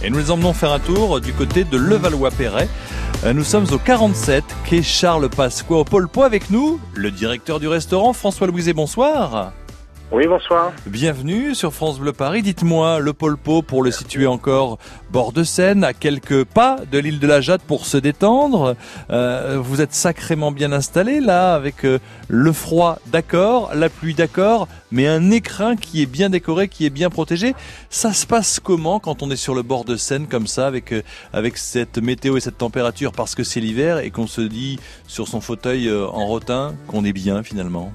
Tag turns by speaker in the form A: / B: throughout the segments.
A: Et nous les emmenons faire un tour du côté de Levallois-Perret. Nous sommes au 47, quai Charles Pasqua, au Polpo. Avec nous, le directeur du restaurant, François Louiset, bonsoir.
B: Oui, bonsoir.
A: Bienvenue sur France Bleu Paris. Dites-moi, le Polpo, pour le situer encore bord de Seine, à quelques pas de l'île de la Jatte pour se détendre. Vous êtes sacrément bien installé là, avec le froid d'accord, la pluie d'accord, mais un écrin qui est bien décoré, qui est bien protégé. Ça se passe comment quand on est sur le bord de Seine comme ça, avec cette météo et cette température, parce que c'est l'hiver et qu'on se dit sur son fauteuil en rotin qu'on est bien finalement?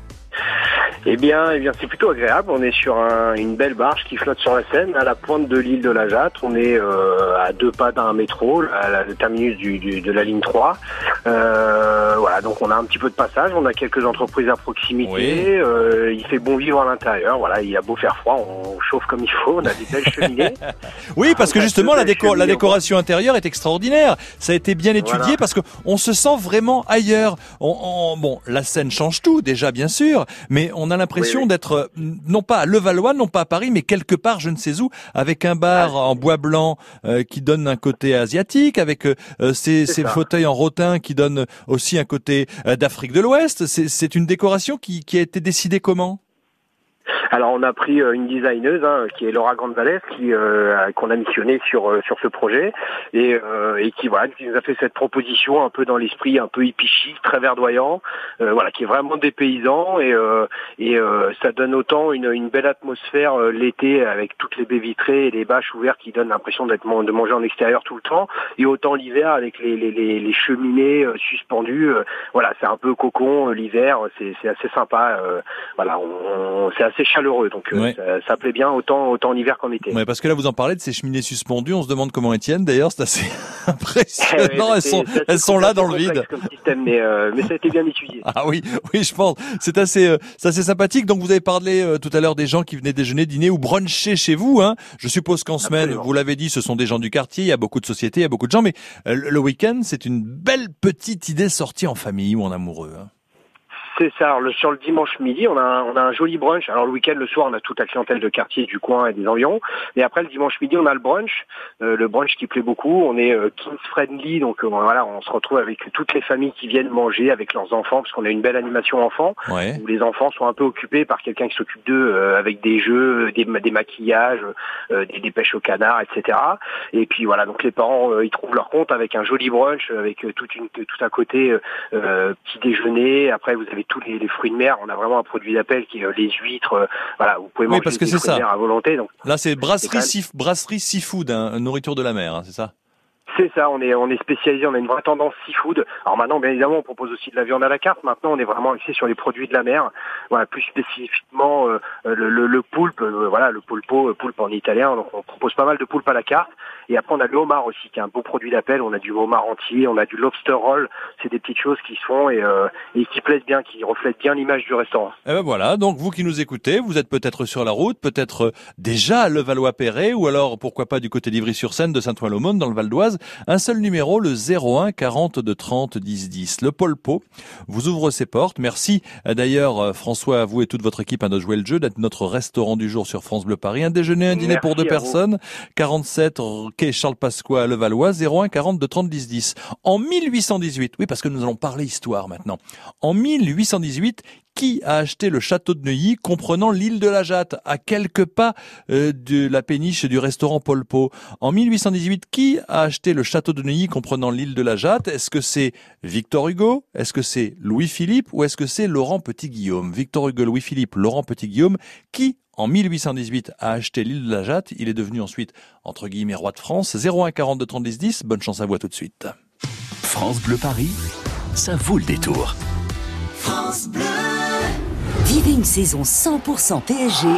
B: Eh bien, c'est plutôt agréable. On est sur une belle barge qui flotte sur la Seine, à la pointe de l'île de la Jatte. On est à 2 pas d'un métro, à le terminus de la ligne 3. Voilà, donc on a un petit peu de passage. On a quelques entreprises à proximité. Oui. Il fait bon vivre à l'intérieur. Voilà, il a beau faire froid, on chauffe comme il faut. On a des belles cheminées.
A: Oui, parce que justement, la décoration intérieure est extraordinaire. Ça a été bien étudié, voilà. Parce que on se sent vraiment ailleurs. Bon, la Seine change tout, déjà, bien sûr, mais on a l'impression d'être, non pas à Levallois, non pas à Paris, mais quelque part, je ne sais où, avec un bar en bois blanc qui donne un côté asiatique, avec ces fauteuils en rotin qui donnent aussi un côté d'Afrique de l'Ouest. C'est une décoration qui a été décidée comment ?
B: Alors on a pris une designeuse qui est Laura Grandvalles qu'on a missionnée sur ce projet et qui nous a fait cette proposition un peu dans l'esprit un peu hippie chic, très verdoyant, qui est vraiment dépaysant et ça donne autant une belle atmosphère l'été avec toutes les baies vitrées et les bâches ouvertes qui donnent l'impression de manger en extérieur tout le temps, et autant l'hiver avec les cheminées suspendues. C'est un peu cocon l'hiver, c'est assez sympa. C'est assez chaleureux, donc ça plaît bien autant en hiver qu'en été.
A: Ouais, parce que là vous en parlez de ces cheminées suspendues, on se demande comment elles tiennent d'ailleurs, c'est assez impressionnant, elles sont là dans le vide.
B: Comme système, mais ça a été bien étudié.
A: Ah oui, je pense, c'est assez sympathique. Donc vous avez parlé tout à l'heure des gens qui venaient déjeuner, dîner ou bruncher chez vous, hein. Je suppose qu'en semaine, vous l'avez dit, ce sont des gens du quartier, il y a beaucoup de sociétés, il y a beaucoup de gens, mais le week-end, c'est une belle petite idée sortie en famille ou en amoureux, hein.
B: C'est ça. Alors, sur le dimanche midi, on a un joli brunch. Alors le week-end, le soir, on a toute la clientèle de quartier du coin et des environs. Et après le dimanche midi, on a le brunch qui plaît beaucoup. On est kids friendly, donc on se retrouve avec toutes les familles qui viennent manger avec leurs enfants, parce qu'on a une belle animation enfant où les enfants sont un peu occupés par quelqu'un qui s'occupe d'eux avec des jeux, des maquillages, des pêches au canard, etc. Et puis donc les parents ils trouvent leur compte avec un joli brunch avec tout à côté petit déjeuner. Après vous avez tous les fruits de mer. On a vraiment un produit d'appel qui est les huîtres. Vous pouvez manger des fruits de mer à volonté. Donc
A: là, c'est brasserie seafood, nourriture de la mer, hein, c'est ça?
B: C'est ça, on est spécialisé, on a une vraie tendance seafood. Alors maintenant, bien évidemment, on propose aussi de la viande à la carte. Maintenant, on est vraiment axé sur les produits de la mer. Plus spécifiquement le poulpe, le polpo, poulpe en italien. Donc on propose pas mal de poulpe à la carte. Et après, on a le homard aussi, qui est un beau produit d'appel. On a du homard entier, on a du lobster roll. C'est des petites choses qui se font et qui plaisent bien, qui reflètent bien l'image du restaurant.
A: Et ben voilà, donc vous qui nous écoutez, vous êtes peut-être sur la route, peut-être déjà à Levallois-Perret, ou alors pourquoi pas du côté d'Ivry-sur-Seine, de Saint-Ouen-l'Aumône, dans le Val d'Oise. Un seul numéro, le 01 42 30 10 10. Le Polpo vous ouvre ses portes. Merci d'ailleurs François, à vous et toute votre équipe de jouer le jeu, d'être notre restaurant du jour sur France Bleu Paris. Un déjeuner, un dîner pour 2 personnes. 47 quai Charles Pasqua à Levallois, 01 42 30 10 10. En 1818, oui, parce que nous allons parler histoire maintenant. En 1818, qui a acheté le château de Neuilly comprenant l'île de la Jatte, à quelques pas de la péniche du restaurant Polpo? En 1818, qui a acheté le château de Neuilly comprenant l'île de la Jatte? Est-ce que c'est Victor Hugo? Est-ce que c'est Louis-Philippe? Ou est-ce que c'est Laurent Petit-Guillaume? Victor Hugo, Louis-Philippe, Laurent Petit-Guillaume, qui en 1818 a acheté l'île de la Jatte? Il est devenu ensuite, entre guillemets, roi de France. 01 42 30 10 10. Bonne chance à vous, à tout de suite.
C: France Bleu Paris, ça vaut le détour.
D: France Bleu. Vivez une saison 100% PSG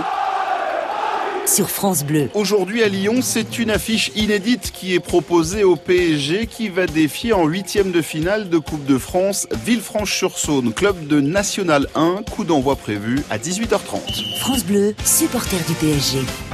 D: sur France Bleu.
E: Aujourd'hui à Lyon, c'est une affiche inédite qui est proposée au PSG qui va défier en 8e de finale de Coupe de France Villefranche-sur-Saône, club de National 1, coup d'envoi prévu à 18h30.
D: France Bleu, supporter du PSG.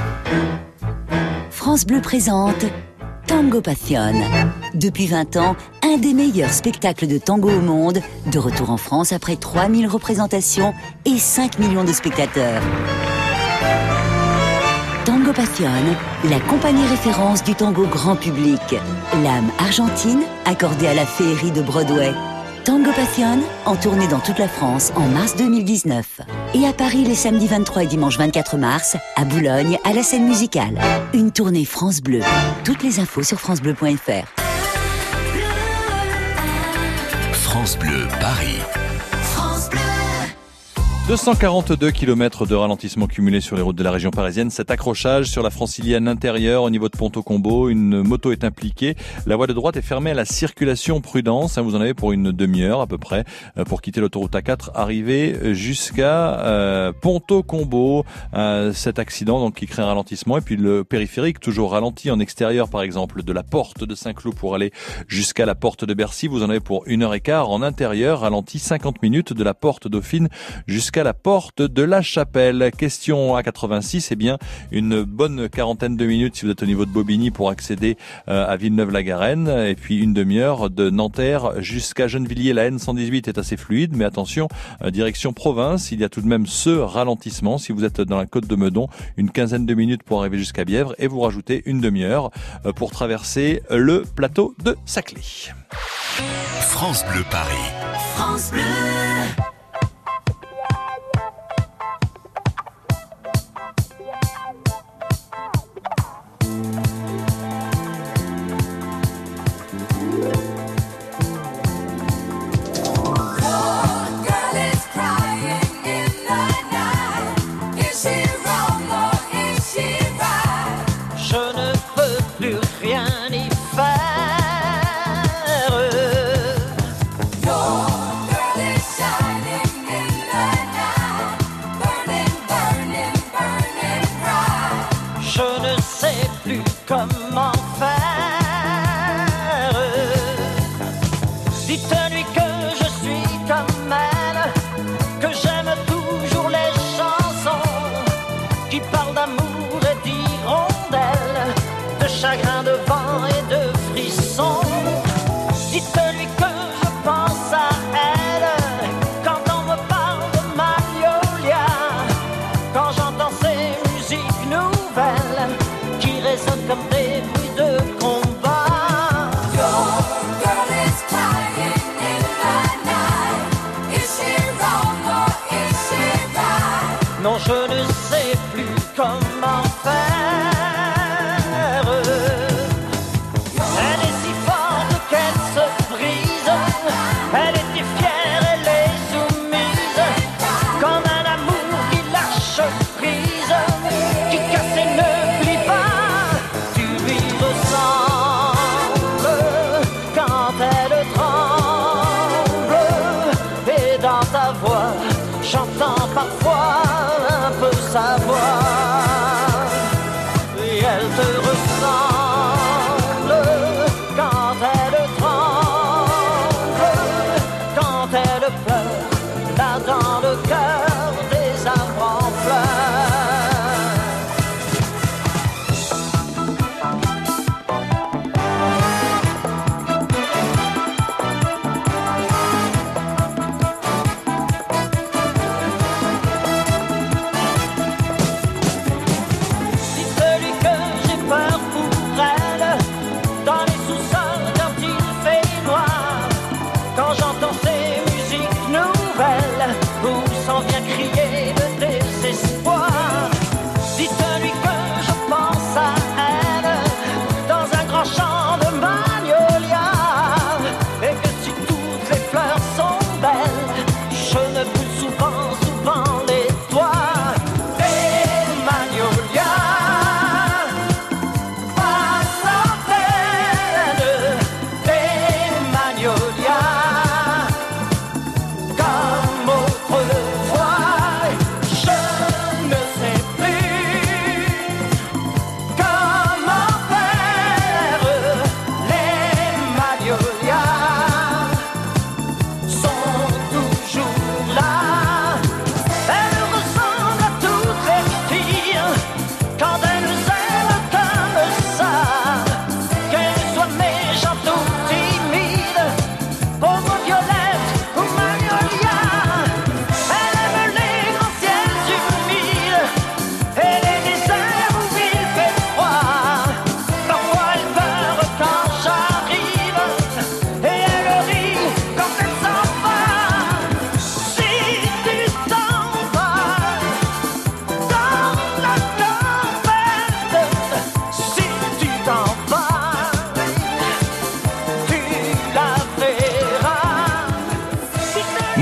D: France Bleu présente Tango Passion. Depuis 20 ans, un des meilleurs spectacles de tango au monde, de retour en France après 3000 représentations et 5 millions de spectateurs. Tango Passion, la compagnie référence du tango grand public. L'âme argentine accordée à la féerie de Broadway. Tango Passion, en tournée dans toute la France en mars 2019. Et à Paris les samedis 23 et dimanche 24 mars, à Boulogne, à la scène musicale. Une tournée France Bleu. Toutes les infos sur francebleu.fr.
C: France Bleu Paris.
A: 242 km de ralentissement cumulé sur les routes de la région parisienne. Cet accrochage sur la francilienne intérieure au niveau de Ponto-Combo, une moto est impliquée. La voie de droite est fermée à la circulation. Prudence, vous en avez pour une demi-heure à peu près pour quitter l'autoroute A4, arriver jusqu'à Ponto-Combo. Cet accident donc qui crée un ralentissement, et puis le périphérique toujours ralenti en extérieur, par exemple de la porte de Saint-Cloud pour aller jusqu'à la porte de Bercy. Vous en avez pour 1h15 en intérieur, ralenti 50 minutes de la porte Dauphine jusqu'à la porte de la Chapelle. Question A86, bien une bonne quarantaine de minutes si vous êtes au niveau de Bobigny pour accéder à Villeneuve-la-Garenne, et puis une demi-heure de Nanterre jusqu'à Gennevilliers. La N118 est assez fluide, mais attention, direction province, il y a tout de même ce ralentissement si vous êtes dans la côte de Meudon, une quinzaine de minutes pour arriver jusqu'à Bièvre, et vous rajoutez une demi-heure pour traverser le plateau de Saclay.
C: France Bleu Paris.
D: France Bleu.
F: Non, je ne sais plus comment faire. Elle est si forte qu'elle se brise. Elle était fière, elle est soumise. Comme un amour qui lâche prise, qui casse et ne plie pas. Tu lui ressembles quand elle tremble. Et dans ta voix, j'entends parfois sa voix, et elle te ressemble quand elle tremble, quand elle pleure, là dans le cœur des arbres en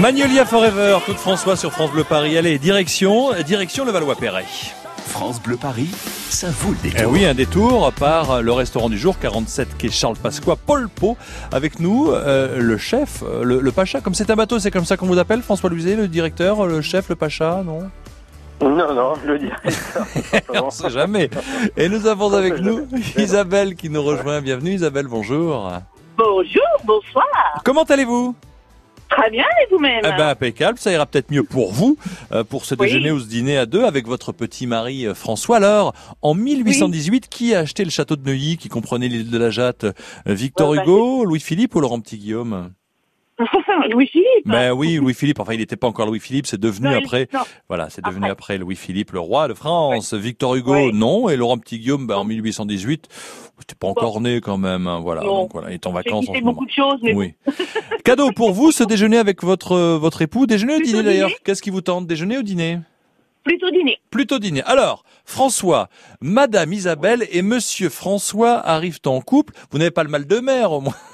A: Magnolia Forever, Claude François sur France Bleu Paris. Allez, direction le Valois-Perret.
C: France Bleu Paris, ça vaut le détour.
A: Eh oui, un détour par le restaurant du jour, 47 quai Charles Pasqua, Paul Pot. Avec nous, le chef, le pacha. Comme c'est un bateau, c'est comme ça qu'on vous appelle, François Luizet, le directeur, le chef, le pacha, non?
B: Non, le directeur.
A: On ne sait jamais. Et nous avons avec nous Isabelle qui nous rejoint. Bienvenue Isabelle, bonjour.
G: Bonjour, bonsoir.
A: Comment allez-vous?
G: Très bien, et vous-même?
A: Eh ben, impeccable, ça ira peut-être mieux pour vous, pour ce
G: Oui.
A: déjeuner ou ce dîner à deux avec votre petit mari François. Alors, en 1818, qui a acheté le château de Neuilly qui comprenait l'île de la Jatte? Victor
G: Ouais, bah,
A: Hugo, Louis-Philippe ou Laurent Petit-Guillaume?
G: Louis-Philippe.
A: Ben oui, Louis-Philippe. Enfin, il n'était pas encore Louis-Philippe, c'est devenu
G: Non,
A: après.
G: non.
A: Voilà, c'est devenu après Louis-Philippe, le roi de France. Victor Hugo,
G: Ouais.
A: non. Et Laurent Petit-Guillaume, en 1818, c'était pas encore né quand même. Hein, voilà,
G: Non.
A: donc voilà, il est en
G: J'ai
A: vacances en
G: quitté
A: ce moment.
G: beaucoup de choses, mais
A: Oui. Cadeau pour vous, ce déjeuner avec votre époux. Déjeuner ou
G: Plutôt
A: dîner d'ailleurs?
G: dîner.
A: Qu'est-ce qui vous tente, déjeuner ou dîner?
G: plutôt dîner.
A: Plutôt dîner. Alors, François, Madame Isabelle et Monsieur François arrivent en couple. Vous n'avez pas le mal de mer au moins?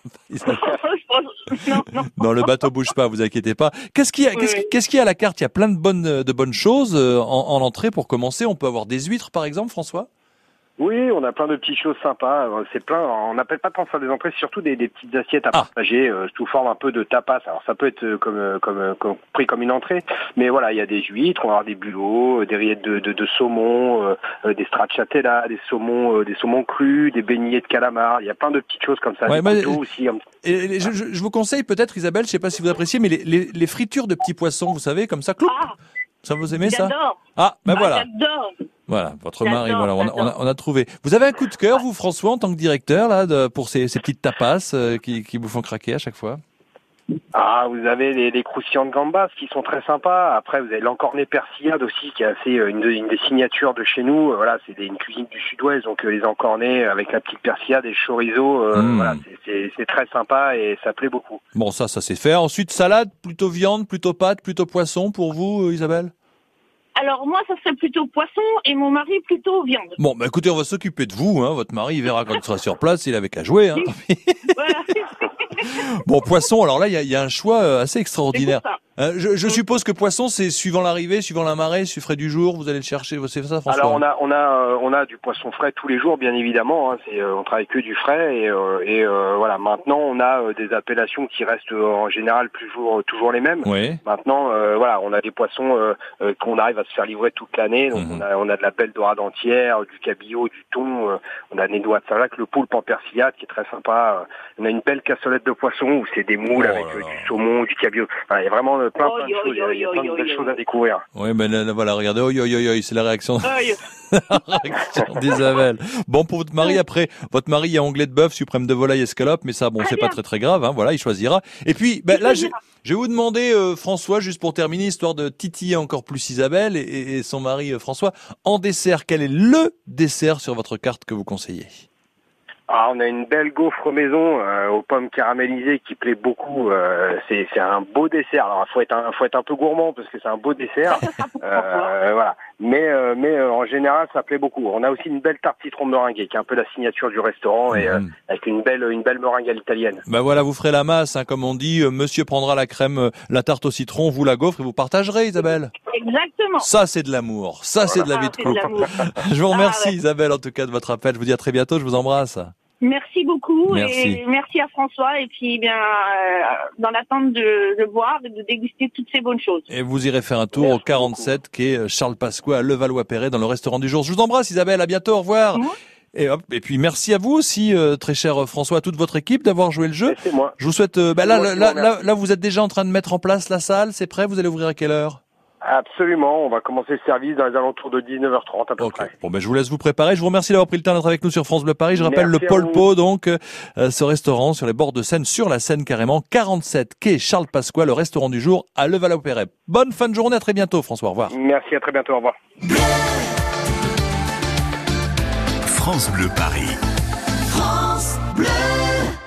G: Non.
A: Non, le bateau bouge pas, vous inquiétez pas. Qu'est-ce qu'il y a, qu'est-ce qu'il y a à la carte? Il y a plein de bonnes choses en entrée pour commencer. On peut avoir des huîtres, par exemple, François?
B: Oui, on a plein de petites choses sympas. C'est plein. On n'appelle pas tant ça des entrées, c'est surtout des petites assiettes à
A: Ah.
B: partager sous forme un peu de tapas. Alors ça peut être pris comme une entrée, mais voilà, il y a des huîtres, on va avoir des bulots, des rillettes de saumon, des stracciatella, des saumons crus, des beignets de calamar. Il y a plein de petites choses comme ça.
A: Ouais,
B: des
A: mais-
B: couteaux aussi.
A: Et je vous conseille peut-être, Isabelle, je sais pas si vous appréciez, mais les fritures de petits poissons, vous savez, comme ça, cloup.
G: Ah,
A: Ça vous aimez ça?
G: j'adore.
A: Ah, ben
G: Ah,
A: voilà.
G: J'adore.
A: Voilà, votre
G: J'adore,
A: mari, voilà,
G: j'adore.
A: on a trouvé. Vous avez un coup de cœur, vous, François, en tant que directeur, là, pour ces petites tapas qui vous font craquer à chaque fois?
B: Ah, vous avez les croustillantes gambas qui sont très sympas. Après, vous avez l'encornet persillade aussi qui est assez une des signatures de chez nous. Voilà, c'est une cuisine du Sud-Ouest, donc les encornets avec la petite persillade et le chorizo. Voilà, c'est très sympa et ça plaît beaucoup.
A: Bon, ça c'est fait. Ensuite, salade, plutôt viande, plutôt pâte, plutôt poisson pour vous, Isabelle?
G: Alors moi, ça serait plutôt poisson et mon mari plutôt viande.
A: Bon, bah écoutez, on va s'occuper de vous, hein. Votre mari, il verra quand il sera sur place, il avait qu'à jouer, hein.
G: Voilà.
A: Bon, poisson, alors là, il y a un choix assez extraordinaire.
G: C'est pour ça.
A: Je suppose que poisson, c'est suivant l'arrivée, suivant la marée, suivant frais du jour, vous allez le chercher, c'est ça, François?
B: Alors on a du poisson frais tous les jours, bien évidemment. Hein, on travaille que du frais et voilà. Maintenant, on a des appellations qui restent en général toujours les mêmes.
A: Oui.
B: Maintenant, voilà, on a des poissons qu'on arrive à se faire livrer toute l'année. Donc on a de la belle dorade entière, du cabillaud, du thon. On a des noix de Salac, le poulpe en persillade qui est très sympa. On a une belle cassolette de poisson où c'est des moules avec du saumon, du cabillaud. Enfin, il y a vraiment plein de choses. Il y a plein de belles choses à découvrir.
A: Oui, mais là, voilà, regardez, c'est la réaction.
G: Aïe.
A: d'Isabelle. Bon, pour votre mari, après, votre mari, il y a onglet de bœuf, suprême de volaille, escalope, mais ça, bon, c'est pas très grave, hein, voilà, il choisira. Et puis, ben, là, je vais vous demander, François, juste pour terminer, histoire de titiller encore plus Isabelle et son mari, François, en dessert, quel est le dessert sur votre carte que vous conseillez?
B: Ah, on a une belle gaufre maison aux pommes caramélisées qui plaît beaucoup. C'est un beau dessert. Alors, faut être un peu gourmand parce que c'est un beau dessert. Voilà. Mais en général, ça plaît beaucoup. On a aussi une belle tarte citron meringuée qui est un peu la signature du restaurant et avec une belle meringue à l'italienne.
A: Ben voilà, vous ferez la masse, hein, comme on dit. Monsieur prendra la crème, la tarte au citron, vous la gaufre et vous partagerez, Isabelle.
G: Exactement.
A: Ça, c'est de l'amour. Ça, c'est de la vie de
G: c'est de
A: couple.
G: l'amour.
A: Je vous remercie,
G: ouais.
A: Isabelle, en tout cas, de votre appel. Je vous dis à très bientôt. Je vous embrasse.
G: Merci beaucoup
A: Merci.
G: et merci à François et puis bien dans l'attente de boire et de déguster toutes ces bonnes choses.
A: Et vous irez faire un tour au 47 qui est Charles Pasqua à Levallois-Perret dans le restaurant du jour. Je vous embrasse, Isabelle. À bientôt. Au revoir. Et hop. Et puis merci à vous aussi, très cher François, à toute votre équipe d'avoir joué le jeu.
B: C'est moi.
A: Je vous souhaite. Là, vous êtes déjà en train de mettre en place la salle. C'est prêt. Vous allez ouvrir à quelle heure?
B: Absolument, on va commencer le service dans les alentours de 19h30 à peu près.
A: Bon, ben je vous laisse vous préparer. Je vous remercie d'avoir pris le temps d'être avec nous sur France Bleu Paris. Je rappelle
B: Merci
A: le
B: à
A: Paul
B: vous.
A: Pot, donc ce restaurant sur les bords de Seine, sur la Seine carrément, 47 quai Charles Pasqua, le restaurant du jour à Levallois-Perret. Bonne fin de journée, à très bientôt, François. Au revoir.
B: Merci, à très bientôt, au revoir.
C: France Bleu Paris.